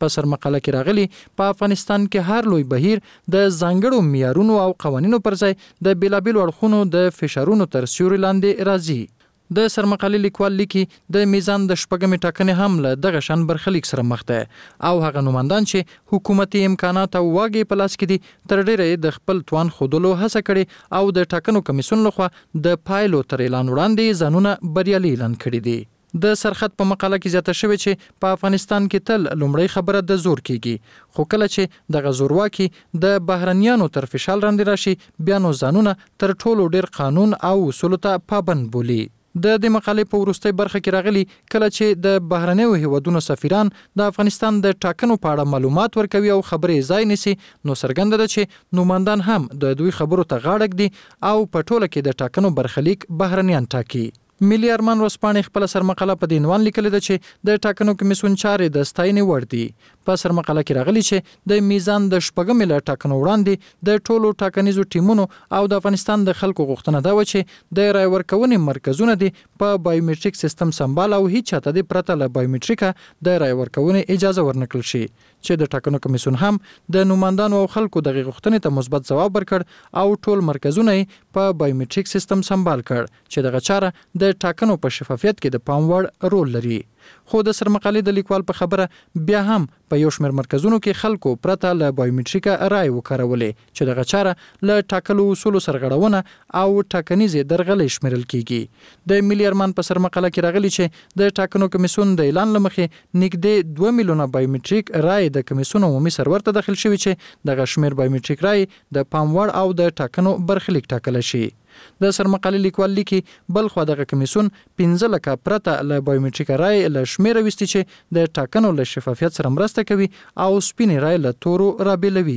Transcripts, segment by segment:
په سرمقاله کې راغلي په افغانستان کې هر لوی بهیر د ځانګړو معیارونو او قوانینو پر ځای د بیلابیلو اړخونو د فشارونو تر سیوري لاندې راځي. د سرمقالې لیکوال لیکي د میزان د شپږمې ټاکنې هم له دغه شان برخلیک سره مخ ده او هغه نوماندان چې حکومتي امکانات او واګې په لاس کې دي تر ډیره د خپل توان ښودلو هڅه کړې او د ټاکنو کمیسیون لخوا د پایلو تر اعلان وړاندې ځانونه بریالي اعلان کړي دي. د سرخط په مقاله کې زیاته شوی چې په افغانستان کې تل لومړی خبره د زور کېږي، خو کله چې دغه زورواکي د بهرنیانو تر فشار لاندې راشي بیا نو ځانونه تر ټولو ډیر قانون او اصولو ته پابند بولي. د دې مقالې په وروستۍ برخه کې راغلي کله چې د بهرنیو هیوادونو سفیران د افغانستان د ټاکنو په اړه معلومات ورکوي او خبرې ځای نیسي نو څرګنده ده چې نوماندان هم د دوی خبرو ته غاړه ږدي او په ټوله کې د ټاکنو برخلیک بهرنیان ټاکي. ملي ارمان ورځپاڼې خپل سرمقاله په دې عنوان لیکلې ده چې د ټاکنو کمیسیون چارې د ستاینې وړ دي. په سرمقاله کې راغلي چې د میزان د شپږمې له ټاکنو وړاندې د ټولو ټاکنیزو ټیمونو او د افغانستان د خلکو غوښتنه ده چې د رای ورکونې مرکزونه دي په بایومټریک سیستم سمبال او هیڅ چاته د پرته له بایومټریکه د رای ورکونې اجازه ورنکړل شي چې د ټاکنو کمیسیون هم د نوماندانو او خلکو د غوښتنې ته مثبت ځواب ورکړ او ټول مرکزونه په بایومټریک سیستم سمبال کړ چې دغه چاره د ټاکنو په شفافیت کې د پام وړ رول لري. خو د سرمقالې د لیکوال په خبره بیا هم په یو شمېر مرکزونو کې خلکو پرته له بایومټریکه رای وکارولې چې دغه چاره له ټاکلو اصولو سرغړونه او ټاکنیزې درغلې شمیرل کیږي. د ملي ارمان په سرمقاله کې راغلي چې د ټاکنو کمیسیون د اعلان لمخې نږدې 2 میلیونه بایومټریک رای د کمیسیون عمومي سرور ته داخل شوی چې دغه شمېر بایومټریک رای د پام وړ او د ټاکنو برخلیک ټاکل شي. د سرمقالې لیکوال لیکي بل خو دغه کمیسیون 15 لکه پرته له بایومټریک رای له شمیره وستي چې د ټاکنو له شفافیت سره مرسته کوي او سپینې رای له تورو رابېلوي.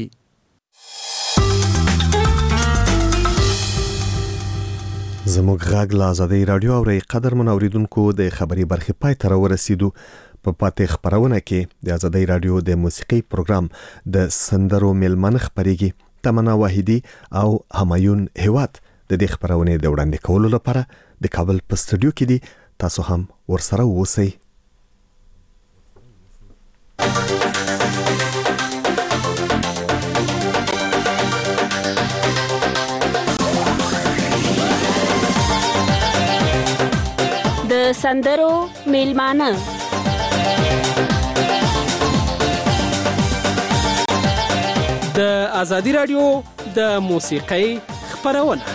زموږ غږ له آزادۍ رادیو او قدر منوریدونکو د خبري برخې پای ته ورسېدو. په پاتې خبرونه کې د آزادۍ رادیو د موسیقي پروګرام د سندرو میلمنه خبريږي. تمنا واحدي او همایون هیواد د دې خبرونې د وړاندې کولو لپاره د کابل په سټوډیو کې دي. تاسو هم ورسره اوسئ. د سندرو میلمانه د آزادی رادیو د موسیقۍ خبرونه.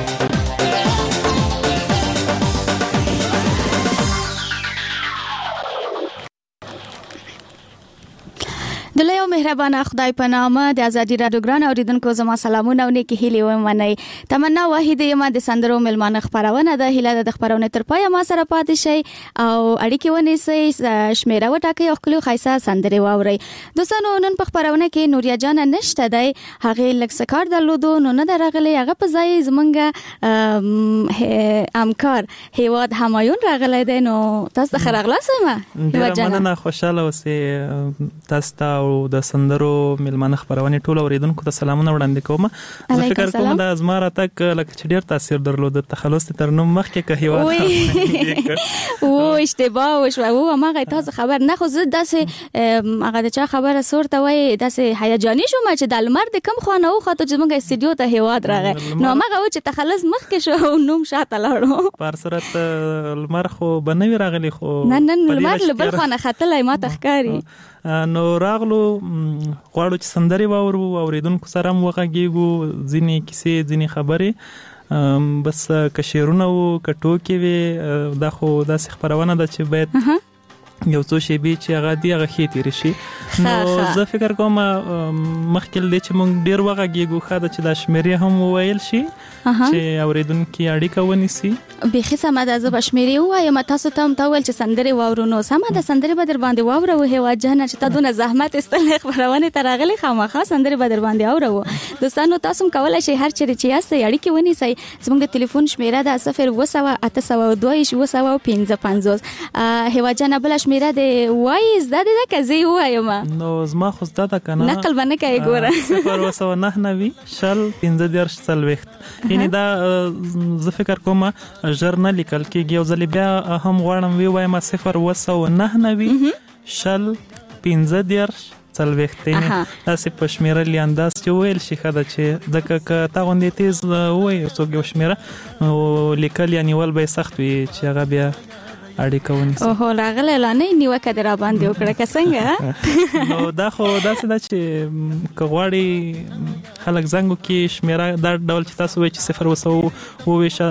د لوی او مهربانه خدای په نامه د آزادی رادیو ګران اوریدونکو زما سلامونه او نیکی هیلې ومنئ. تمنا واحده یم د سندرو میلمانه خبرونه د هیله د خبرونه تر پای ما سره پاتې شي او اړیکې ونیسئ، شمیره وټاکئ او خپل خایسه سندرې واورئ. دوستانو نن په خبرونه کې نوریا جان نشته دی، هغه لږ سکار درلودو نو نه درغلی، هغه په ځای زمونږ همکار هیواد همایون راغلی دی. نو تاسو ته ښه راغلاست وایم. ډېره مننه، خوشاله اوسئ. تاسو او د سندرو میلمانه خبرونه ټول اوریدونکو ته سلامونه وړاندې کوم. زه فکر کوم د ازماره تک لکه چې ډیر تاثیر درلود. تخلص تر نو مخکې که هیواد او اشتباه وشو او ما تاسو خبر نه خو زه داسې هغه د چا خبره صورت وای داسې هیجاني شوم چې د لمر د کم خانه او خاطر چې موږ استودیو ته هیواد راغی نو ما غو چې تخلص مخکې شو نوم شاته لاړو. پر صورت لمر خو بنوي راغلی خو نن لمر بل خانه خطلای ما تخکاری نو راغلو غواړو چې سندري واورو اوریدونکو سره هم وغږیږو، ځینې کیسې ځینې خبرې بس کشیرونه او کټوکې وي. دا خو داسې خبرونه ده چې باید یو څو شیبې چې هغه دی هغه ښې تېرې شي. نو زه فکر کوم مخکې دی چې موږ ډېر وغږیږو ښه ده چې دا شمېرې هم وویل شي چې اوریدونکي اړیکه ونیسي. بیخي سمه ده، زه به شمېرې ووایم، تاسو ته هم ته وویل چې سندرې واورو. نو سمه ده، سندرې به در باندې واورو هیواد جانه چې تا دونه زحمت ایستلی خپرونې ته راغلې، خامخا سندرې به در باندې اورو. دوستانو تاسو هم کولی شئ هر چیرې چې یاستئ اړیکې ونیسئ. زموږ د تلیفون شمېره ده 02802 هیواد جانه بله شمېره د وایي زده ده که زه یې ووایم؟ نو زما خو زده ده که نه، نقل به نه کوې ګوره 02990 یعنی دا زه فکر کوم ژر نه لیکل کېږي. یو ځلې بیا هم غواړم ووایم 02990 15 څلوېښت داسې په شمیرلي انداز چې ویل شي ښه ده چې ځکه که تا غوندې تیز ووایي څوک یو شمیره نو لیکل یا نیول به یې سخت وي چې هغه بیا اړیکه ونیسي. اوهو راغلی لا نه نیوکه دې راباندې وکړه که څنګه نو دا خو داسې ده چې که غواړي خلک زنګ وکړي شمیره دا ډول چې تاسو وایي چې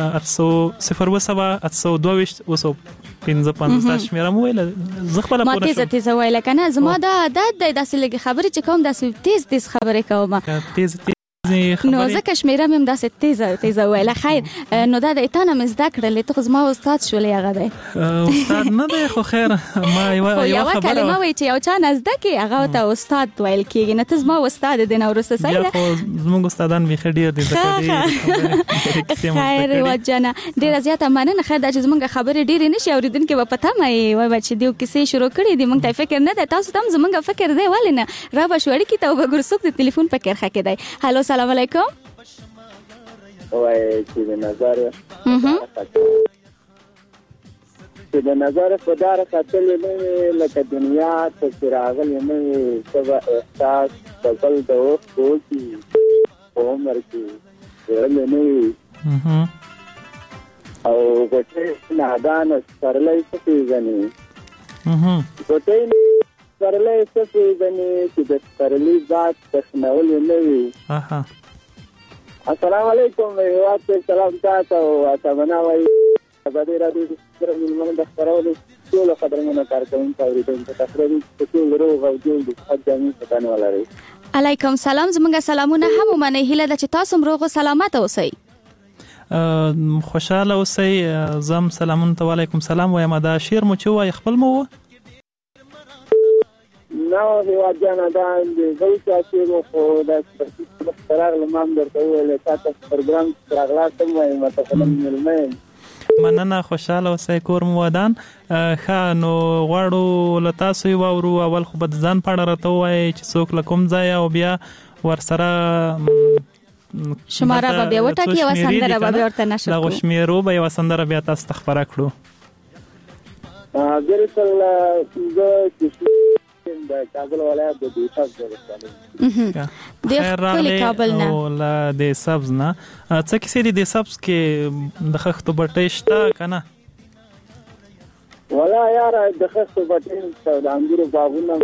0 شمیره مو ویله زه خپله ما تیز ویله که نه زما دا عادت دی داسې لږې خبرې چې کوم داسې تیز خبرې کوم نو ځکه شمیره مې هم داسې تیزه ویله. خیر نو دا د ایتانه مې زده کړلې ته خو زما استاد شولې هغه دی استاد نه دی خو خیر ما یوه کلمه وایي چې یو چا نه زده کړي هغه ته استاد ویل کېږي نه ته زما استاد دی نه وروسته صحیح ده خو زموږ استادان بیخي ډېر دي خیر هیواد جانه ډېره زیاته مننه. خیر دا چې زموږ خبرې ډېرې نه شي اورېدونکي به په تمه یې وایي چې دوی کیسې شروع کړي دي موږ ته فکر نه دی تاسو ته هم زموږ فکر دی ولې نه را به شو اړیکې ته وګورو څوک د تلیفون په کرښه کې دی. هلو السلام علیکم. وای چې د نظر په دار خاطر نه لکه دنیا ته راغلی نه سبا احساس بدل د وخت کوي په عمر کې ورلې نه او ګټه نادان سرلای څه پیژني ګټه سرلای څه پیژني چې د سرلی ذات تخنول نه وي. السلام علیکم هیواد ته سلام تاسو او تمنا وای ازادي راډیو د ملمنو د خبرونو ټول خبرونه کارکونکو اوریدونکو ته تاسو ټول روغ او جوړ دي حجامي ستانه ولري. علیکم سلام زموږ سلامونه هم منه هیله ده چې تاسو روغ او سلامت اوسئ. خوشاله اوسئ. زم سلامونه ته وعلیکم سلام وایم. دا شعر مو چې وای خپل مو نو هیواد جانا دا زوی چې خو د سپرغ لمام درته ویل تاسو پروګرام راغلاستم وایم متفهم ملمه مننه خوشاله اوسئ کور مو ودان ښه نو غواړو له تاسو یې واورو اول خو به د ځان په اړه راته ووایئ چې څوک له کوم ځایه او بیا ورسره شماره به بیا وټاکي یوه سندره به بیا ورته نشر دغو شمېرو به یوه سندره بیا تاسو ته خپره کړو. بالکل زه د کابل ولایت د دیسبز ورساله د خپل کابل نه او لا د سبز نه څه کیسې دي د سبز کې د خښتو بټۍ شته کنه ولا یار د خښتو بټۍ د انګورو باغونه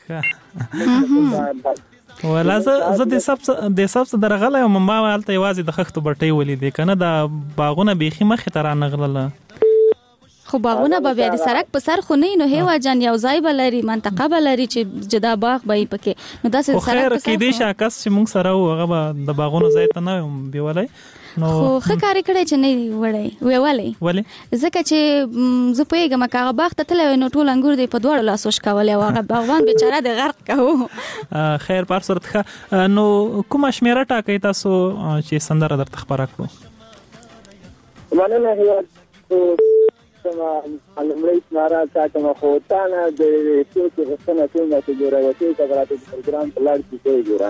ولا زه د سبز درغله ما هلته یوازې د خښتو بټۍ ولیدې کنه د باغونه بیخي مخې ته رانغلله خو باغونه به بیا د سړک په سر خو نه نو هیوا جان یو ځای به لري منطقه به لري چې جدا باغ به پکې نو داسې سړک خیر کې دې شاکس چې موږ سره هغه به د باغونو ځای ته نه بیولای نو خو خکاري کړي چې نه وړي ولې ځکه چې زه پوهیږم چې هغه باغ ته تللی نو ټول انګور دی په دوړ لاسوش کولې او هغه باغوان بیچاره د غرق کوو خیر پر صورت ښه نو کومه شمیره ټاکئ تاسو چې سندره درته خپره کړو مننه هیواد علمري نارا تاکه خو تانه د څو غوښتنه کوم چې جوړوي چې راته پروګرام په لړ کې جوړه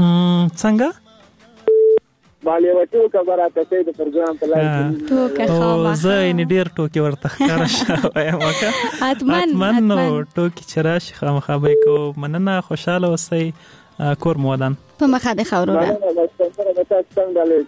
څنګه باندې وته خبره ته د پروګرام په لړ کې ټوکه خامخا زه یې ډیر ټوکې ورته ښکاره شوم وکړه اتمن نو ټوکې چې راشي خامخا به کو مننه خوشاله اوسئ کور مو ودان په مخه د خاورونه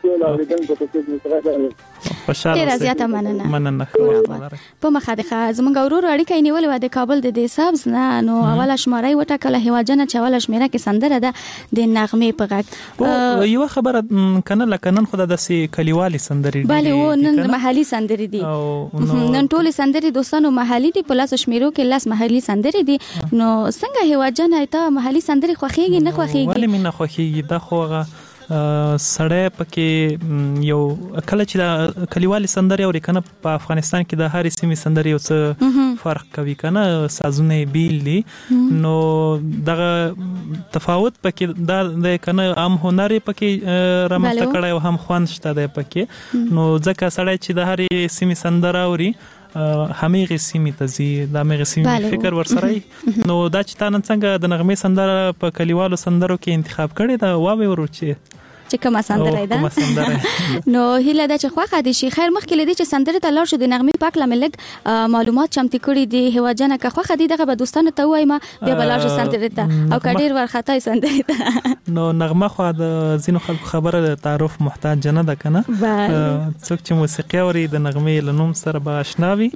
ډیره زیاته مننه په مخه د زمونږ ورور اړیکه نیولې و د کابل د سبز نه نو اوله شماره وټاکله هیواجنه چې اوله شمیره کې سندره ده د نغمې په غږ یو خبره کنه لکه نن خو د سي کلیوالي سندري دي بله و نن محلي سندري دي نن ټول سندري دوستانو محلي دي په لاس شمیرو کې لاس محلي سندري دي نو څنګه هیواجنه ته محلي سندري خوخيږي نه خوخيږي ولې مين نه خوخيږي دا خوغه سړی پکې یو کله چې د کلیوالي سندري او کنه په افغانستان کې د هرې سیمې سندري یو څه فرق کوي کنه سازونه بیل دي نو دغه تفاوت پکې د کنه عام هنر پکې رامنځته کړی او هم خوان شته د پکې نو ځکه سړی چې د هرې سیمې سندره اوري همېغه سیمې ته زی د همېغه سیمې فکر ورسره نو دا چې تا نن څنګه د نغمې سندره په کلیوالو سندرو کې انتخاب کړي دا واوي ورو چې چې کومه سندره ده نو هیله ده چې خوښه دي شي. خیر مخکې لدی چې سندره ته لاړ شو د نغمې پاک لملګ معلومات چمتو کړي دي هوا جنہ که خوښه دي دغه به دوستانو ته وایم بیا بلاړ شو سندره ته او کډیر ورخطای سندره ته نو نغمه خو د زینو خلکو خبره د تعارف محتاج نه ده کنه څوک چې موسیقي اوري د نغمې لنوم سره به آشنا وي.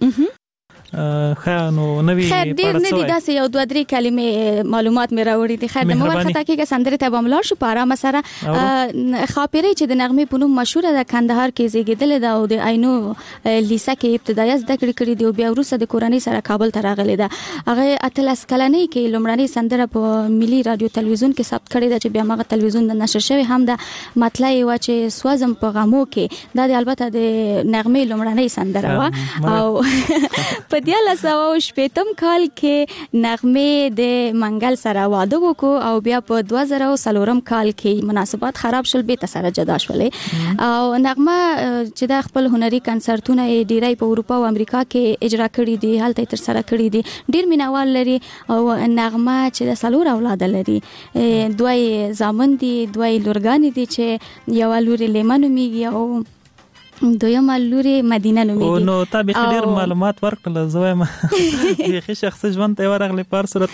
خانو نوی خیر ډیر نه دي داسې یو دوه درې کلمې معلومات مې راوړي دي. خیر د مور خطا کې سندره ته بملار شو په آرام سره خاپيري چې د نغمې په نوم مشهور ده کندهار کې زیږیدل ده او د عینو لیسه کې ابتدایي زده کړې کړې دي او بیا وروسته د کورنۍ سره کابل ته راغلي ده. هغه اتلس کلنۍ کې لومړنۍ سندره په ملي رادیو تلویزیون کې ثبت کړې ده چې بیا هغه تلویزیون د نشر شوی هم ده. مطلب یې و چې سوازم په غمو کې دا البته د نغمې لومړنۍ سندره و او په 1980 کال کې نغمې د منګل سره واده وکړو او بیا په 2004 کال کې مناسبات خراب شول به سره جدا شولې او نغمه چې د خپل هنري کنسرتونه ډیری په اروپا او امریکا کې اجرا کړي دي هلته تر سره کړي دي ډیر مینوال لري او نغمه چې د سلور اولاد لري دوی زامن دي دوی لورګان دي چې یو لوري لیمن میږي او دویم لوري مدینه نومېږي. او نو تا به ډیر معلومات ورکړل زویم یخي شخصي ژوند ته ورغلی پر صورت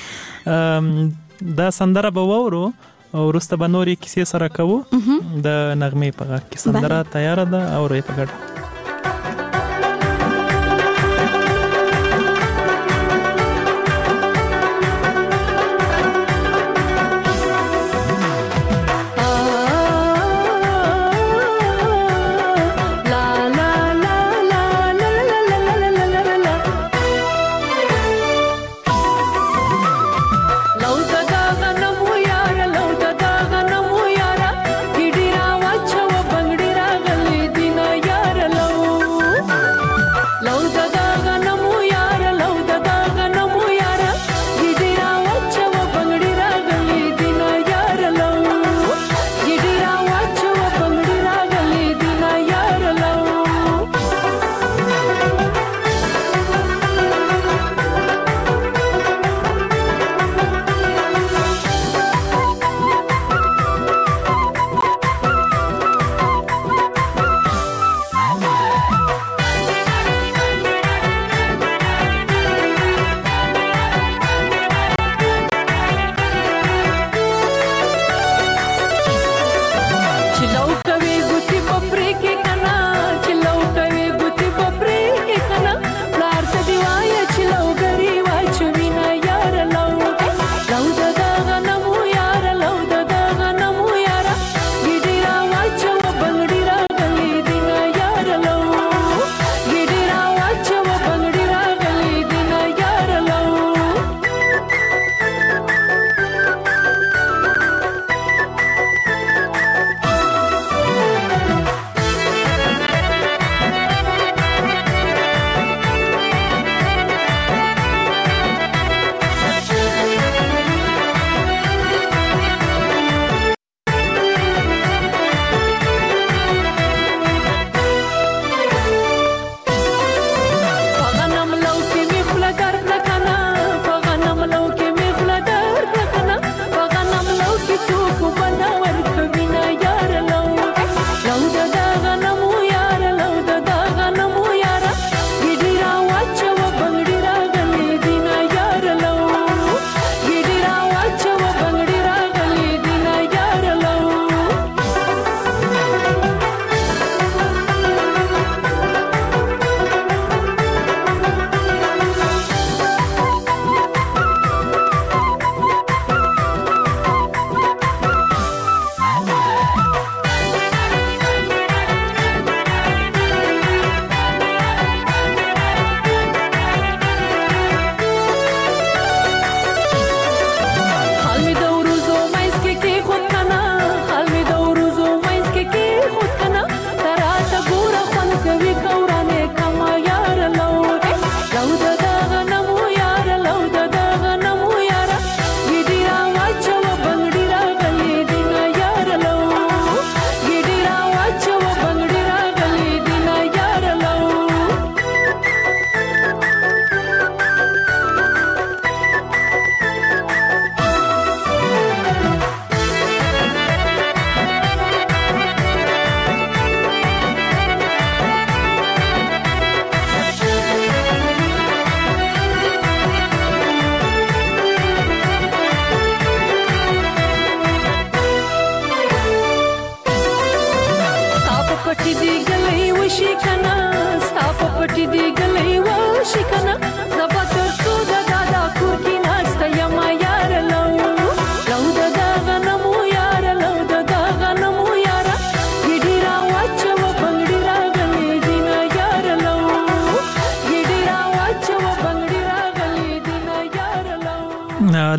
دا سندره به وورو او وروسته به نورې کیسې سره کوو د نغمې په غږ کې. سندره تیاره ده او ری په ګډه یاره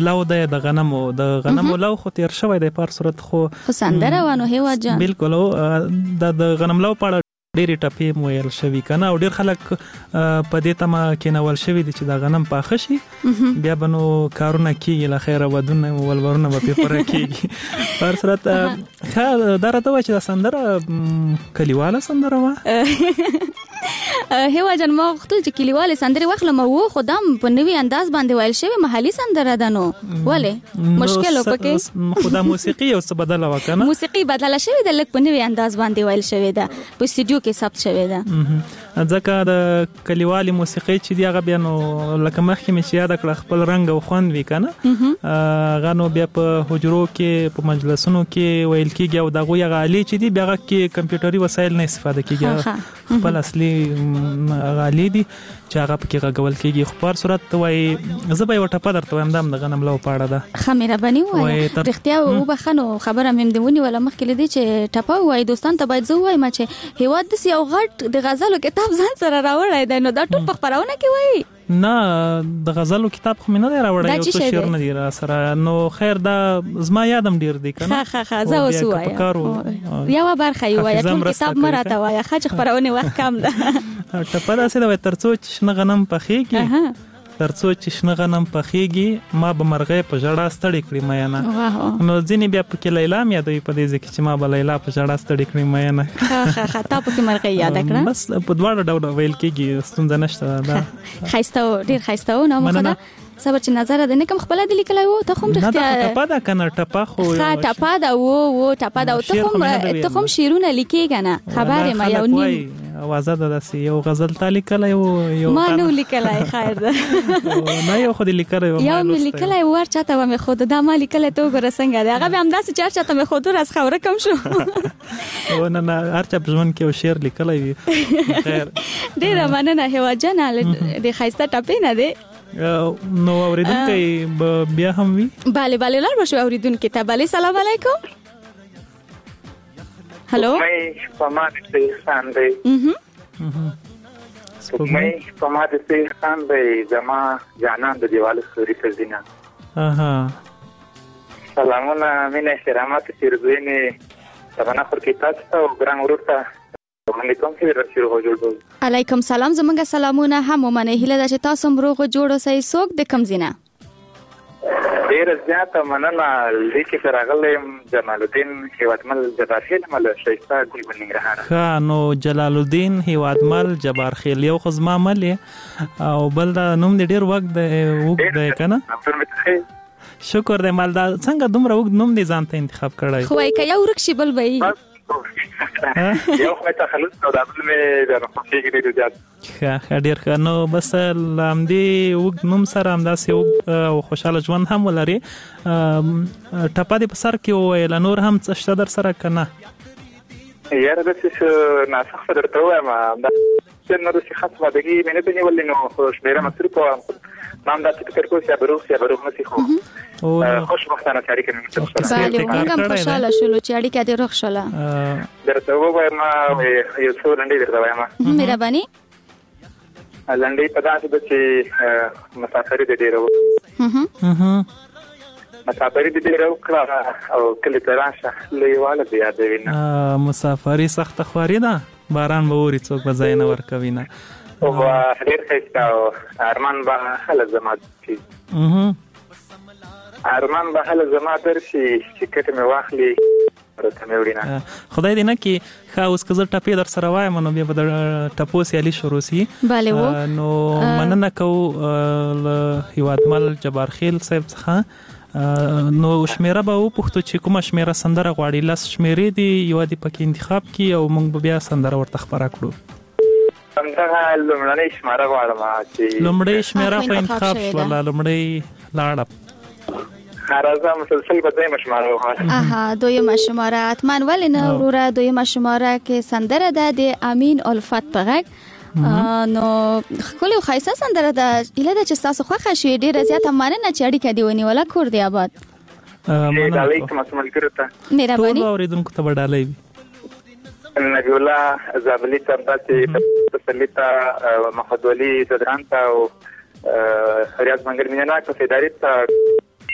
لو د غنمو لو خو تیر شوی د پار صورت خو سندره وانه هوا جان بالکل د غنم لو پاړه ډېری ټپې مویل شوی کنه او ډېر خلک په دې تمه کېنول شوی دي چې دا غنم پاخه شي بیا بنو کارونه کیږي له خیره ودونه ولورونه به پیپره کیږي پر صورت ښه دا راته وایي چې دا سندره کلیواله سندره وه هوا جان ما وختل چې کلیواله سندره واخلم او خدام په نوی انداز باندې ویل شوی محلي سندره ده نو ولې مشکل وکړي خدا موسیقي او څه بدله وکنه موسیقي بدله شوی د لک په نوی انداز باندې ویل شوی ده په استودیو کې ثبت شوی ده ځکه د کلیوالي موسیقي چې دی هغه بیا نو لکه مخکې مې چې یاد کړ خپل رنگ او خوند وی کنه غانو بیا په حجرو کې په مجلسونو کې ویل کېږي او دغه یغه علي چې دی بیا کې کمپیوټري وسایل نه استفاده کېږي خپل اصلي غالي دي چې هغه پکې غوول کېږي خو پر صورت وای زبې وټه په درته وایم د غنم لو پاړه ده خمیره بني وای رښتیا او بخنو خبره مې دیونی ولا مخکې لدی چې ټپا وای دوستان ته باید زو وای ما چې هیواد د یو غټ د غزلو کتاب ځان سره راوړای دی نو دا ټول په خبرونه کې وای نه د غزلو کتاب خو مې نه راوړای یو څه شعر نه دی را سره نو خیر دا زما یادم ډیر دی کنه ها زه وسوای یو برخه یو وای ټول کتاب مراته وای خچ خبرونه وخت کم ده ټپا داسې دا ترڅو چې شنه غنم پخېږي ترڅو چې شنه غنم پخېږي ما به مرغې په ژړا ستړي کړې مینه نو ځینې بیا پکې لیلا مې یادوي په دې ځکه چې ما به لیلا په ژړا ستړي کړې مینه ها تا پکې مرغې یاد کړه بس په دواړو ډول ویل کېږي ستونزه نشته دا خایسته ډیر خایسته و نو مخه صبر چې نظر د نکم خپل د لیکلای وو ته هم رښتیا نه ټپا دا کنه ټپا خو ټپا دا وو ټپا دا ته هم شیرونه لیکي کنه خبره ما یو نیم اوازه ده داسې یو غزل تالی کله یو ما نو لیکلای خیر ده نه یو خو دې لیکلای یو مې لیکلای ور چاته و مې خود دا ما لیکلای ته وګوره څنګه دی هغه به هم داسې چار چاته مې خود راز خوره کم شو و نه هر چا په ژوند کې یو شعر لیکلای وي خیر ډیره مننه هوا جان د خایسته ټپې نه دی نو اوریدونکو بیا هم وی bale لار بشو اوریدونکو ته bale سلام علیکم هلو مې په ما دې خان دی مې په ما دې خان دی زما جانان د دیوال خوري فزینا سلامونه مینه احترامات چیرګوینه تبنا پر کتاب او ګران ورته علیکم علیکم سلام زمونږ سلامونه هم ومنه هیله ده چې تاسو مروغه جوړو سې سوق د کم زینه ډیر زیاته مننه لیکي راغلم جمال الدین هیوادمل جبارخیل مل شایسته ګل بننګرهار ها نو جلال الدین هیوادمل جبارخیل یو خزما مل او بل دا نوم دې ډیر وخت دی کنه شکر دې مال دا څنګه دومره وخت نوم دې ځان ته انتخاب کړای خو یې یو رکشي بل به یو خو ته خلص نو دا بل مې د رخصتۍ کې ډیر ښه ډیر ښه نو بس لامدې وګ نوم سره همداسې او خوشاله ژوند هم ولري ټپا دې په سر کې وویل نور هم څه شته در سره که نه یاره داسې ناسخ درته وایم دا نو داسې خاص مادګي مې نه ده نیولې نو شمېره مصروف وم ما هم داسې فکر کوم چې یا بروغ نسي خو خوشبختانه چې اړیکه مې بله موږ هم خوشحاله شولو چې اړیکه دې روغ شوله درته ووایم یو څو لنډۍ درته وایم مهرباني لنډۍ په داسې ده چې مسافري دې ډېره مسافري دې ډېره وکړه او کلي ته راشه لویواله دې یادوي نه مسافري سخته خواري ده باران به اوري څوک به ځای نه ورکوي نه او ډېر ښایسته او ارمان به هله زما شي ارمان به هله زما درشي چې کټ مې واخلي ورته مې وړي نه خدای دې نه کړي ښه اوس که زه ټپې در سره وایم نو بیا به د ټپو سیالي شروع سي نو مننه کوو له هیوادمل جبارخیل صاحب څخه نو شمیره به وپوښتو چې کومه شمیره سندره غواړي 10 شمیرې دي یوه دې پکې انتخاب کړي او موږ به بیا سندره ورته خپره کړو همدغه لومړنۍ شماره غواړم چې لومړۍ شمیره په انتخاب شوله لومړۍ لاړه راځه مسلسل به دویمه شماره وغواړم دویمه شماره حتما ولې نه وروره دویمه شماره کې سندره ده د امین الفت په غږ نو ښکلې او ښایسته سندره ده هیله ده چې ستاسو خوښه شي ډېره زیاته مننه چې اړیکه دې ونیوله کور دې آباد ډالۍ کوم ملګرو ته مهرباني ټولو اورېدونکو ته به ډالۍ وي نبی الله زابلی ته داسې تسلي ته محمد ولي زدران ته او ریاض منګل میناک ته ادارې ته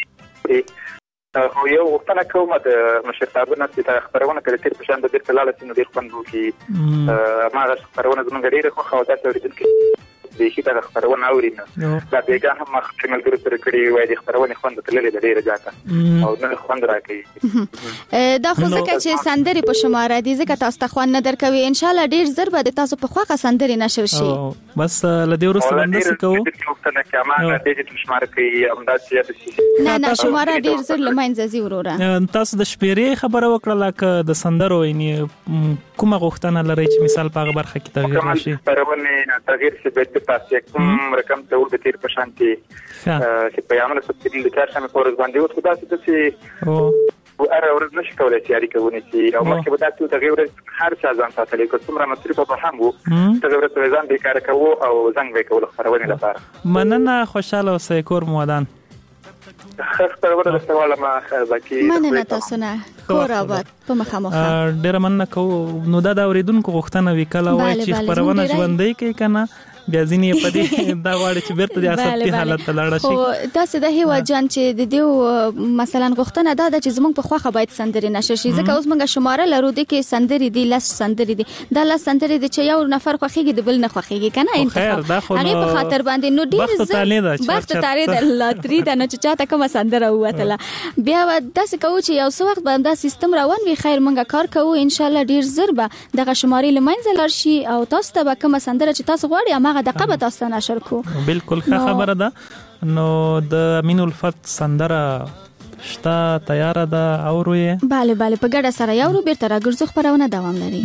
خو یو وختونه کوم د مشرتابونه چې خبرونه کړي تیر په شان د ډیر کلاله چې نو ډیر خوند وکړي ما غواړم خبرونه زموږ ډیره خو دا اوریدونکي د شي د خبرونه اورینه دا بیګه هم مخکمل ګر سره کړي وای د خبرونه خوند تللې د ډیره ځاته او نه خوند راکړي دا خو ځکه چې سندري په شماره دي ځکه تاسو ته خوند نه درکوي ان شاء الله ډیر زر به تاسو په خوخه سندري نشر شي بس لدی ورسره باندې کوو وختونه کې ما د دې شماره کوي امداد چې نه شماره ډیر زر لمنځه زی وروره تاسو د شپېرې خبره وکړه لکه د سندرو یعنی کومه غوښتنه لري چې مثال په هغه برخه کې تغیر راشي خبرونه تغیر څه به تاسو کوم رقم ته ور د تیر په شانتي چې په یامنه سپیل د کار سم پورز باندې او خدای ته او اره ورځ نشي کولای چې اړیکه ونیسي او مخکې به تاسو تغیر هر څه ځان ساتلی کو څومره مصرف په هم وو تغیر ته ځان به کار کوو او زنګ به کول خبرونه لپاره مننه خوشاله اوسئ کور مودان خبرونه سواله ما ځکه مننه تاسو نه کور آباد په مخامخ ډیر مننه کوو نو دا د اوریدونکو غوښتنه وکړه وای چې خبرونه ژوندۍ کوي کنه بیا ځینې په دې دا واړه چې بیرته د اساسي حالت ته لاړ شي خو تاسو د هیوا جان چې د دې مثلا غوښتنه دا چې زموږ په خوخه باید سندري نشر شي ځکه اوس موږ شماره لرو د کې سندري دي لاس سندري دي دا لاس سندري دي چې یو نفر خوخيږي د بل نه خوخيږي کنه انتخاب هغه په خاطر باندې نو ډیر وخت تاري د لاتري د نه چې چاته کوم سندره وته بیا داسې کوو چې یو څو وخت باندې سیستم روان وي خیر موږ کار کوو ان شاء الله ډیر زر به دغه شماري لمنځه لار شي او تاسو ته به کوم سندره چې تاسو غواړئ د قبه تاسو نشر کو بالکل خبره ده نو د امین الفت سندره شتا تیار ده اوروي bale په ګډه سره یو بیرته راګرځو خبرونه دوام لري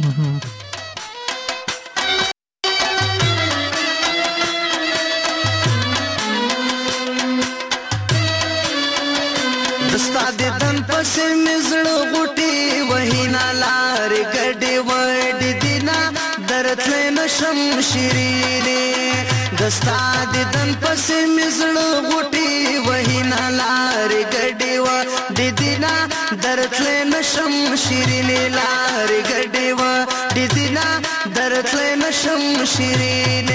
دستا د دن پسې مزړه غوټي وهینا لار ګډي وډ دینا درته نشم شیرینه دستا د دن پسې مزړه غوټي وهینا لار ګډي وډ دینا درته نشم شیرینه لار ګډي وډ دینا درته نشم شیرینه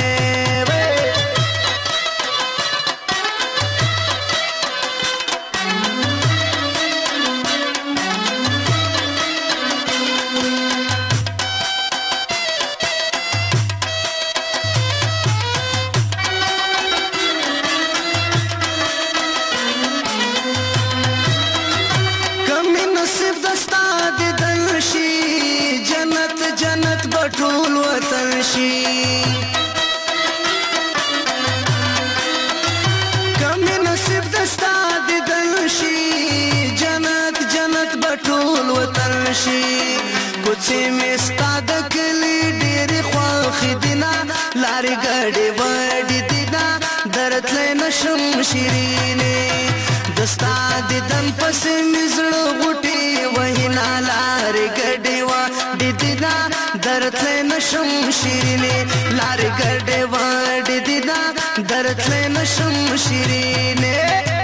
دستا د دن پسې مزړه غوټي وهینا لار ګډي وا د دینا درته نشم شیرینه لار ګډي وا د دینا درته نشم شیرینه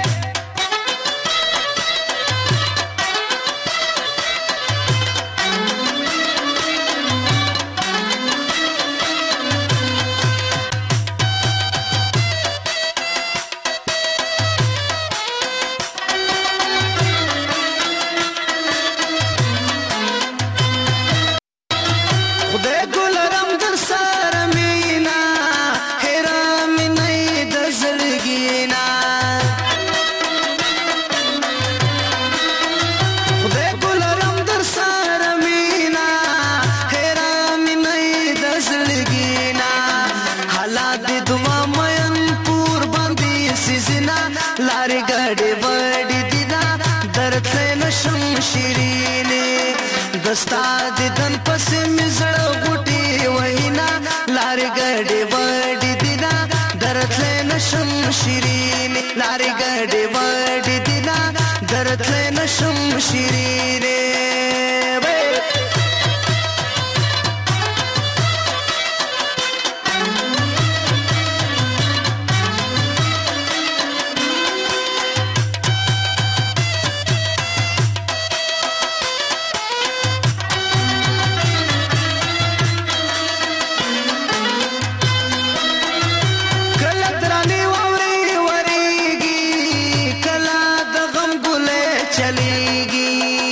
دستا د دن پسې مزړه غوټي وهینا لار ګډي وډ دینا درته نشم شیرینه لار ګډي وډ دینا درته نشم شیرینه چلیږي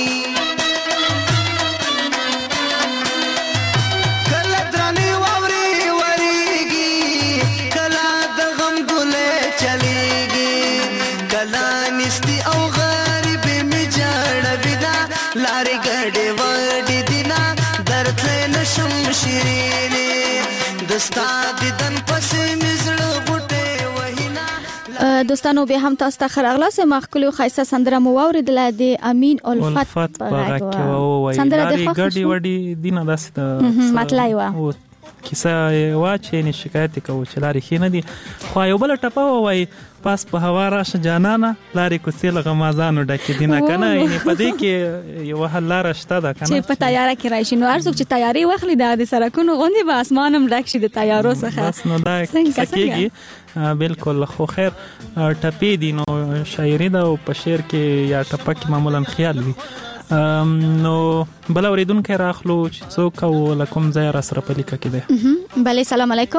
کله درنې واورې ورېږي کله د غم ګلې چلیږي کله نستي او غریبې مې جړوي دا لارې ګډې وډې دینا درتلې نشم شیرینې دستا دیدن پسې مې زړه غوټې وهینا. دوستانو به هم تاسو ته خراغلاس مخکلو خاصه سندره مو اوریدله د امین الفت سندره د ګډي وډي دینه داسې مطلع و کیسه واچې نه شکایت کوو چې لارې خې نه دي خو یو بل ټپه وای پاس په هوا راشه جانانه لارې کوڅې له غمازانو ډکې دي نه کنه یعنی په دې کې یو حل لار شته ده کنه چې په تیاره کې راشي نو ارزو چې تیاری واخلي د سرکونو غوندي به اسمانم ډک شي د تیارو څخه بس نو دا کېږي بالکل خو خیر ټپې دي نو شاعري ده او په شعر کې یا ټپه کې معمولا خیال وي نو بل اوریدونکو راخلو چې څوک او لکم ځای را سره په لیکه کې ده بله سلام علیکم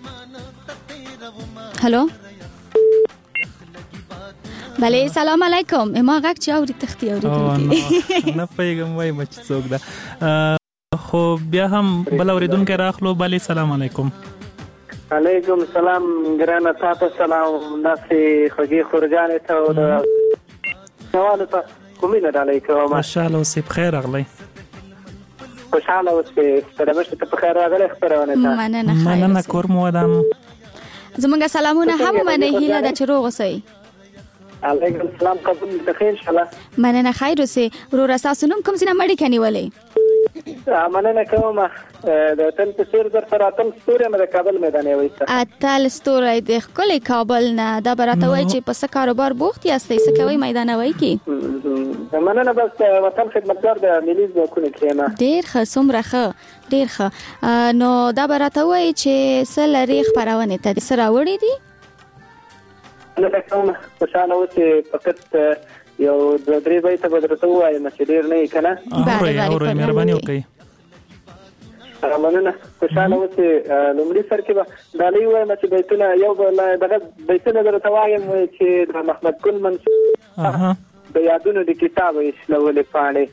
هلو بله سلام علیکم ما غږ چې اوري تختی اوریدونکو نه پیغام وای مچ څوک ده خو بیا هم بل اوریدونکو راخلو بله سلام علیکم علیکم سلام ګرانه تاسو سلام ناسي خوږی خورجانې ته او نواله ته کومینه علیکم ماشاءالله اوسې بخیر اغلی خوشاله اوسې ستړمشته ته بخیر راغلی خبرونه ته مننه کور مو ودان زمونږ سلامونه هم منه هیله د چروغ اوسئ علیکم السلام قبول تخیر ان شاء الله مننه خیر اوسې ورور تاسو نوم کوم څه مړی کنيولې مننه کوم د تل تسیر در سره تل ستوري مې د کابل میدان وي اتل ستوري د خپل کابل نه د براتوي چې په کاروبار بوخت یاستئ څه کوي میدان وای کی مننه بس وطن خدمتګار د ملي ځواکونو کېما ډیر ښه څومره ښه ډیر ښه نو دا براتوي چې سلری خبرونه ته سره وړي دي نه کوم خوشاله اوسې فقط یو د درې بیت بدرته وایم چې ډیر نه کنه اوري مهرباني وکړئ مننه خوشاله اوسې لومړي سر کې به دالي وایم چې بیتونه یو دغه بیتونه درته وایم چې د محمد ګل منصور د یادونو د کتاب ایشلولې پاڼې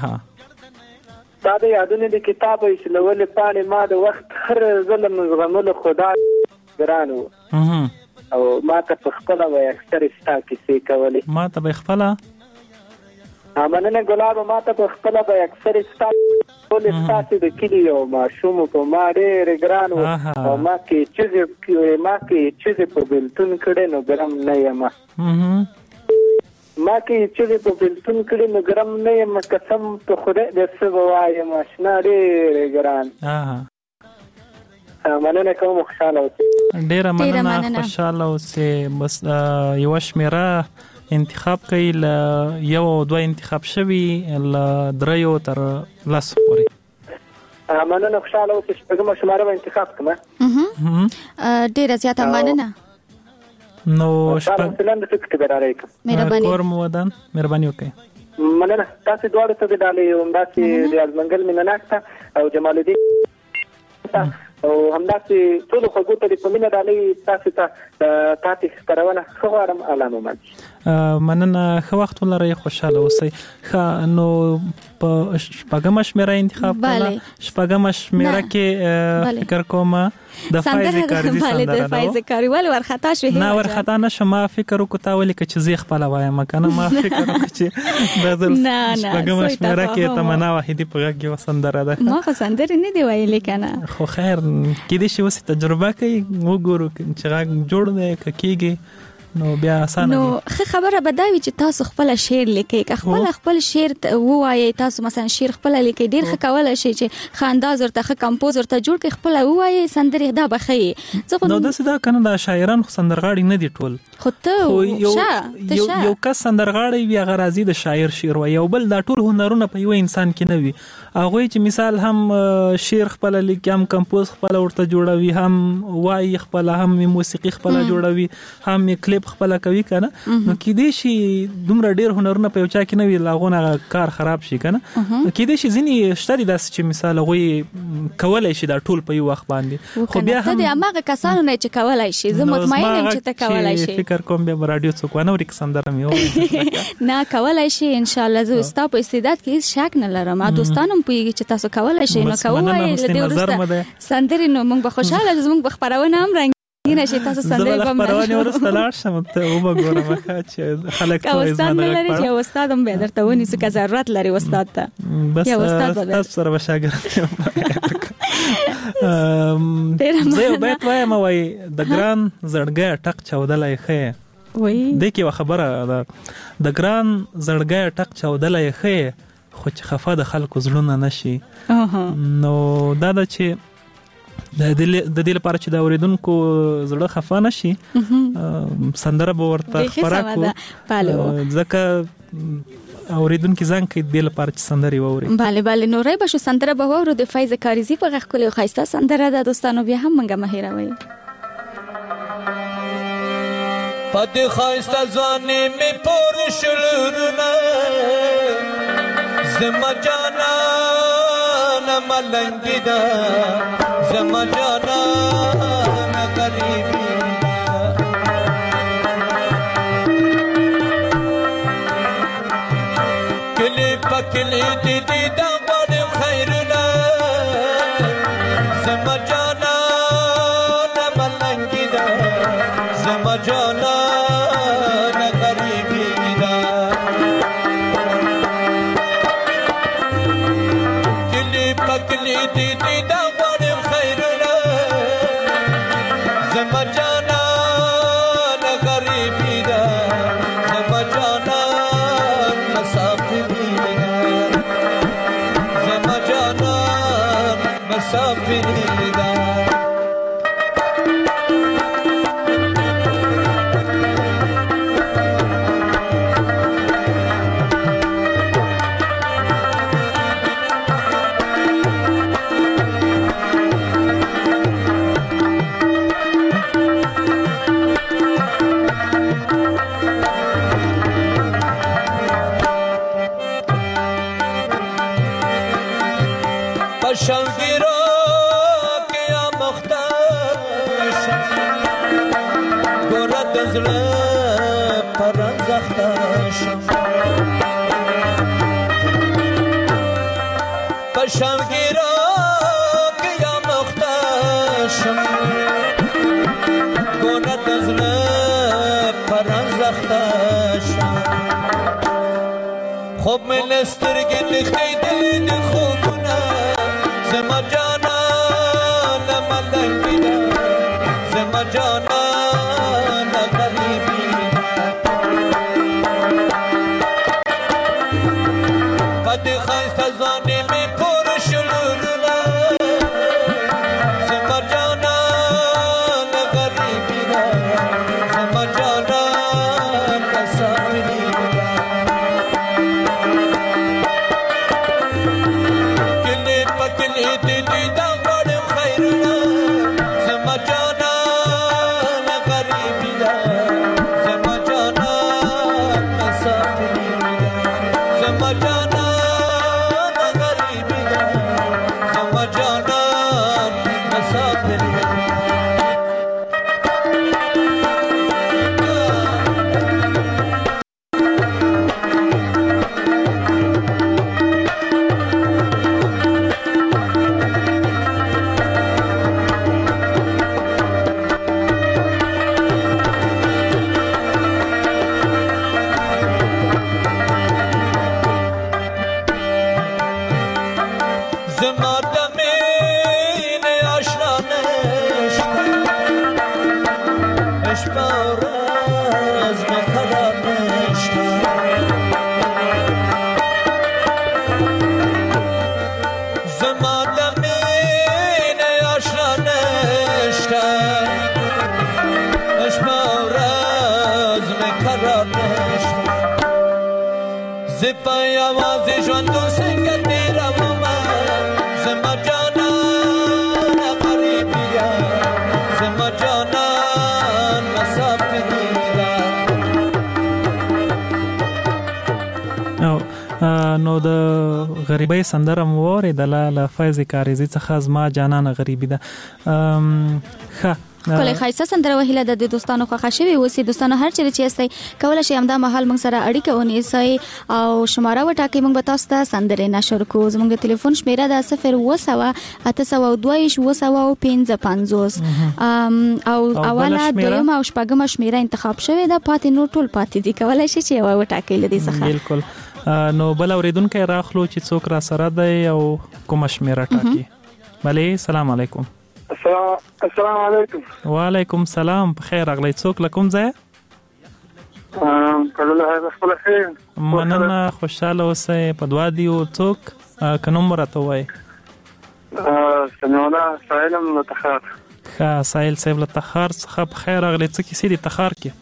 دا د یادونو د کتاب ایشلولې پاڼې ما د وخت هر ظلم زغملو خدا ګرانو او ما ته په خپل وای اکثر ستا کیسې کولې ما ته په خپل مننه ګلاب ما ته په خپل وای اکثر ستا ټول ستا د کلی او ماشوم په ما ډېر ګران او ما کې چې په بلتون کړي نو ګرم نه یم ما کې چې په بلتون کړي نو ګرم نه یم قسم په خدای دې څه وایم آشنا ډېر ګران مننه کوم خوشاله اوسئ ډیره مننه خوشاله اوسئ بس یو شمیره انتخاب کوي ل یو دوه انتخاب شوی ل دریو تر لاس پورې مننه خوشاله اوسئ چې کومه شماره انتخاب کوم ډیره زیاته مننه نو شپږ مهرباني کور مو ودان مهرباني وکړئ مننه تاسو دواړو ته د ډالۍ همداسې ریاض منګل مینناکته او جمال الدین او همداسې ټول خلکو ته د پمینه ډالۍ تاسو ته تاسو خبرونه خبرم علامه مننه خو وخت ولرئ خوشاله اوسئ نو په شپږم شمیره انتخاب کړه شپږم شمیره کې فکر کوم د فایز کاری سندره د فایز کاری ول ورخطا شو نه ورخطا نشه ما فکر وکړه ولې چې زی خپل وایم کنه ما فکر وکړه چې بدل شپږم شمیره کې تمنا واحدی په کې وسندره ده ما خو سندره نه دی ویلې کنه خو خیر کې دې شی وسه تجربه کوي وګورو چې غږ جوړ دی کېږي نو بیا اسانه نو خبره بداوي چې تاسو خپل شعر لیکي که خپل شعر وایي تاسو مثلا شعر خپل لیکي ډیر ښه کولای شي چې خانداز ورته ښه کمپوزر ته جوړ کړي خپل وایي سندره دا بخي نو د سدا کنه د شاعران خو سندرغاړي نه دي ټول خو ته یو کس سندرغاړي وی غرازي د شاعر شعر وایي او بل دا ټول هنرونه په یو انسان کې نه وي هغه چې مثال هم شعر خپل لیکي هم کمپوز خپل ورته جوړوي هم وایي خپل هم موسیقي خپل جوړوي هم کلیپ خپل کوي کنه نو کې دې شي دومره ډیر هنرونه په یو چا کې نه وی لاغونه کار خراب شي کنه کې دې شي ځینی شتري داس چې مثال غوي کولای شي دا ټول په یو وخت باندې خو بیا هم ته هغه کسانو نه چې کولای شي زه مطمئن یم چې ته کولای شي فکر کوم به رادیو څوک ونه ورک سندره مې نه کولای شي ان شاء الله زه ستاسو په استعداد کې شک نه لرم دوستانو پوهیږي چې تاسو کولای شي نو کوی له دې سندري نو موږ به خوشاله زموږ بخبرونه هم رنګینه شي تاسو سندري به خبرونه ورسته لاړ شم ته وګورم چې خلک ته استاد نه لري چې استاد هم به درته ونی څه ضرورت لري استاد ته بس استاد سره شاګرد زه به وایم وای د ګران زړګي ټک چودلای خې وای د کی خبره د ګران زړګي ټک چودلای خې خو چې خفه د خلکو زړونه نشي نو دا چې د دې لپاره چې د اوریدونکو زړه خفه نشي سندره به ورته خبره کو ځکه اوریدونکو ځان کې د لپاره چې سندري ووري bale نو رای بشو سندره به وورو د فایز کاریزی په غږ کولې خایسته سندره د دوستانو بیا هم منګه مهیروي پد خایسته ځواني می پور شلورنا زما جانا نملنگی دا زما جانا نغریبی کلی پکلی دی دی دا بان خیرنا زما جانا نملنگی دا زما جانا نغریبی دا پکلی دی دی دا غوانم خیرنا زما جانا غریبی دا زما جانا مسافری دا زما جانا مسافری دا شنگیرو کیا مختاش گورد ازله پرنزختاش شنگیرو کیا مختاش گورد ازله پرنزختاش خوب من استرگی لختی دید خوبونه زما جانا نملنگی دا زما جانا نغریبی پد خیسته ځواني می پور شلورنا زما جانا نغریبی دا زما جانا مسافری دا پکلی دی دی دا غوانم خیرنا زما جانا غریبی دا زما جانا مسافری دا زما جانا غریبی دا زما جانا مسافری زما دمین آشنا نشکن اشبا و راز مخراب نشکن زما دمین آشنا نشکن اشبا و راز مخراب نشکن زپای آوازی جواندو سنگت دیرم زما جانا غریبی زما جانا مسافری نو د غریبۍ سندره مو واورېدله له فیض کاریزي څخه زما جانانه غریبي ده. ښه کله خایسته سندره وهله د دوستانو خوښه شوی اوسې دوستانو هر چیرې چې استئ کولای شئ همدا مهال موږ سره اړیکه ونیسئ او شماره وټاکئ موږ به تاسو ته سندرې نشر کوو. زموږ د ټلیفون شمیره ده 0 او اوله دویمه او شپږمه شمیره انتخاب شوې ده، پاتې نور ټول پاتې دي، کولای شئ چې یو وټاکئ لدې څخه. بالکل. نو بل اوریدونکو راخلو چې څوک را سره دی او کومه شمیره ټاکي. بله، سلام علیکم. السلام علیکم. وعلیکم السلام. بخیر راغلی. څوک له کوم ځای؟ مننه، خوشاله اوسئ. په دعا دی. او څوک که نوم راته ووایي؟ سمیع الله ساحل له تخار. ښه، ساحل صاحب له تخار څخه بخیر راغلی. څه کیسې دي تخار کې؟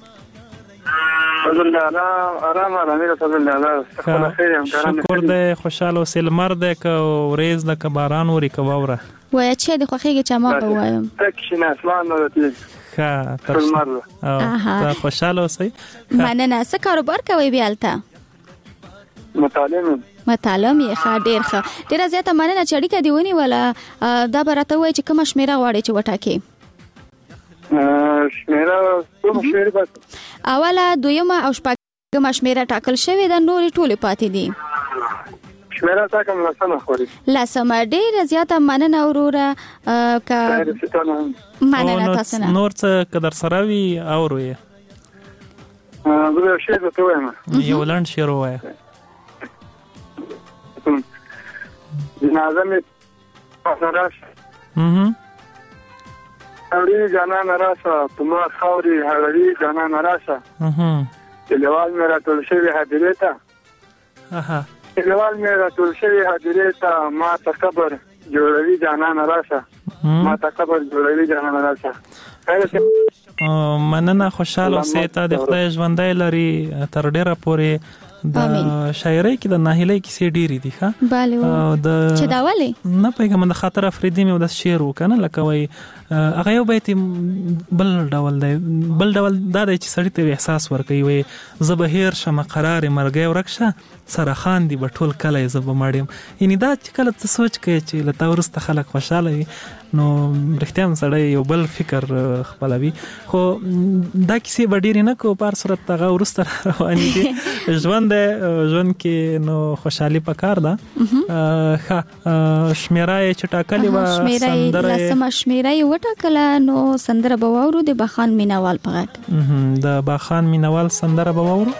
شکر دی، خوشاله اوسئ. لمر دی که وریځ ده که باران وري که واوره؟ وایه چې د خوښیږي چې ما به وایم. ښه، ته خوشاله اوسئ. مننه. څه کاروبار کوئ بیا هلته؟ مطالعه یې. ښه، ډېر ښه. ډېره زیاته مننه چې اړیکه دې ونیوله. دا به راته ووایي چې کومه شمیره غواړئ چې وټاکئ؟ اوله دویمه او شپږمه شمیره ټاکل شوې ده، نورې ټولې پاتې دي. شمیره ټاکم لسمه. ډېره زیاته مننه وروره. مننه تاسو نه. نور څه که در سره وي اورو یې؟ زه یو شعر درته وایم. یو لنډ شعر ووایه. جنازه مې راشه هړوي جانان راشه، په ما خاورې هړوي جانان راشه، کلیوال مې راټول شوي هدیرې ته، کلیوال مې راټول شوي هدیرې ته، ما ته قبر جوړوي جانان راشه، ما ته قبر جوړوي جانان راشه. مننه، خوشاله اوسئ. ته د خدای ژوندی لري تر ډیره پورې. د شاعرۍ کې د ناهیلۍ کیسې ډېرې دي. ښه، چې دا ولې نه پوهېږم. د خاطر افریدي مې داسې شعر و که نه، لکه وایي هغه یو بیت بل ډول دی. بل ډول دا دی چې سړي ته احساس ورکوي. وایي زه به هېر شم قرار مرګی ورک شه، سره خاندي به ټول کلی زه به مړ یم. یعنې دا چې کله ته سوچ کوې چې له تا وروسته خلک خوشحاله وي، نو رښتیا هم سړی یو بل فکر خپلوي. خو دا کیسې به ډېرې نه کوو، په هر صورت هغه وروسته روانې دي. ژوند دی، ژوند کې نو خوشحالي پکار ده. ښه، شمیره یې چې ټاکلې وه، لسمه شمیره یې وټاکله، نو سندره به واورو د باخان مینوال په غږ. د باخان مینوال سندره به واورو.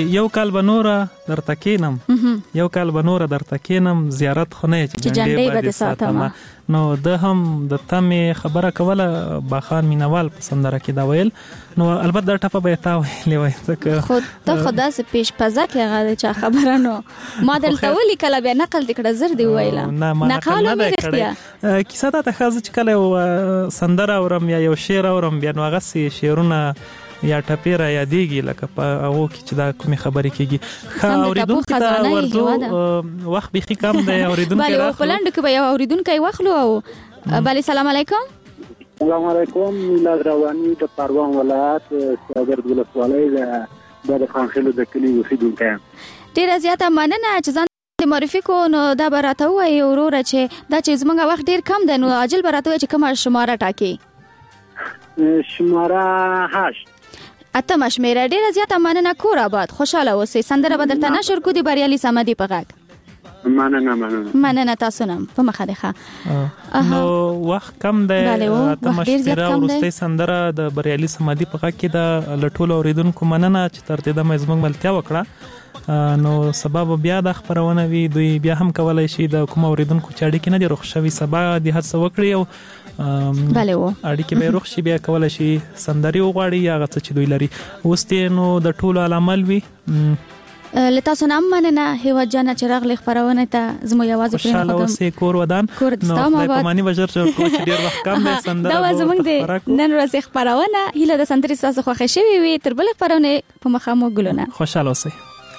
یو کال به نور درته کینم یو کال به نور درته کینم زیارت خونه چې جنډې به ساتم نو د هم د تمه خبره کوله باخان مینوال په سندره کې دا ویل نو البته دا ټپه به تا ویلې وای ځکه خود ته خدا سه پیش پزا کې هغه چا خبره نو ما دلته ولي کله به نقل دکړه زر دی ویله نقل نه رښتیا کیسه دا ته چې کله سندره اورم یا یو شعر اورم بیا نو هغه سي شعرونه یا ټپیره یادېږي لکه په هغه کې چې دا کومې خبرې کېږي اوریدونکو ته ورځو وخت بيخي کم دی اوریدونکو بله په لنډ کې به یو اوریدونکی واخلو او بله سلام علیکم سلام علیکم میلاد رواني د پروان ولایت ساغر ولسوالۍ د خانخیلو د کلي اوسیدونکی ډیره زیاته مننه چې ځان د معرفي کو نو دا به راته ووایي وروره چې دا چې زموږ وخت ډیر کم دی نو عاجل به راته ووایي چې کومه شماره ټاکي شماره 8 اتم شمیره ډیره زیاته مننه کور آباد خوشاله اوسئ سندره به درته نشر کو دی بریالي سمدي په غږ مننه تاسو نه په مخه ده نو وخت کم دی اتم شمیره ورسته سندره د بریالي سمدي په غږ کې د لټول اوریدونکو مننه چې ترته د مزمن ملتیا وکړه نو سبب بیا د خبرونه وی دوی بیا هم کولای شي د کوم اوریدونکو چاړي کې نه دی رخصوي سبا د هڅه وکړي او بله و اړیکې به روغ شي بیا کولای شي سندري وغواړي یا غڅ چې دوی لري اوسته نو د ټولو علامل وی لتا سلام مننه هیوا جانا چراغ ل خبرونه ته زمو یوازې پرې خوشاله اوسې کور ودان نو په معنی بجر چې کوچ ډیر وخت کم دی سندره دا زمونږ د نن ورځ خبرونه هله د سندري ساسو خوښ شوی وي تر بل خبرونه په مخامو ګلونه خوشاله اوسې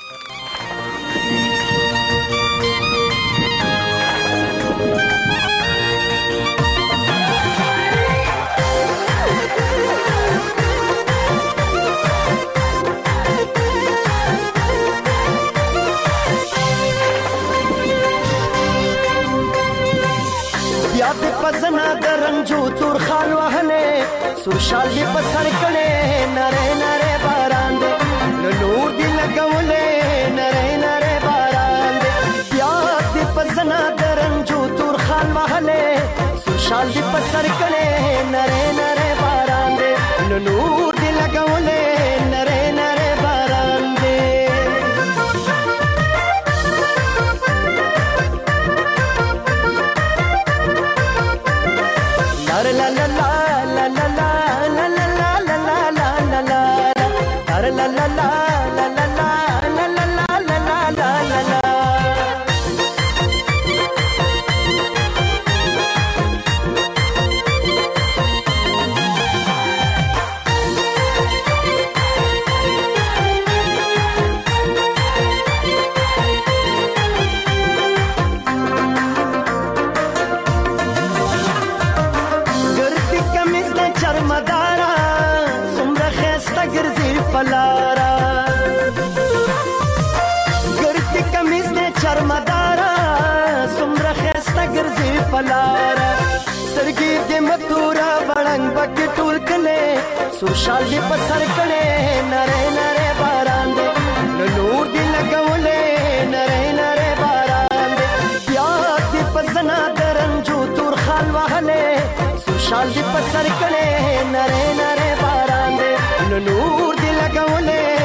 پزنا درنجو تور خال وهله سوشال دی پسر کړي نره نره باران دې نور دی لګولې نره نره باران دې بیا دی پزنا درنجو تور خال وهله سوشال دی پسر کړي نره نره باران دې نور دی لګولې نره نره باران دې la la la la la la la la la la la la la la la la la پلارا ګرځي کمیز نه چرمدارا سمره خسته ګرځي پلارا سترګې دې متورا بړنګ بک ټول کله سوشال دې پسر کړي نره نره باران دې نور دې لګولې نره نره باران دې بیا دې پسنا درنجو تور خال وهله سوشال دې پسر کړي نره نره باران دې نور دې لګولې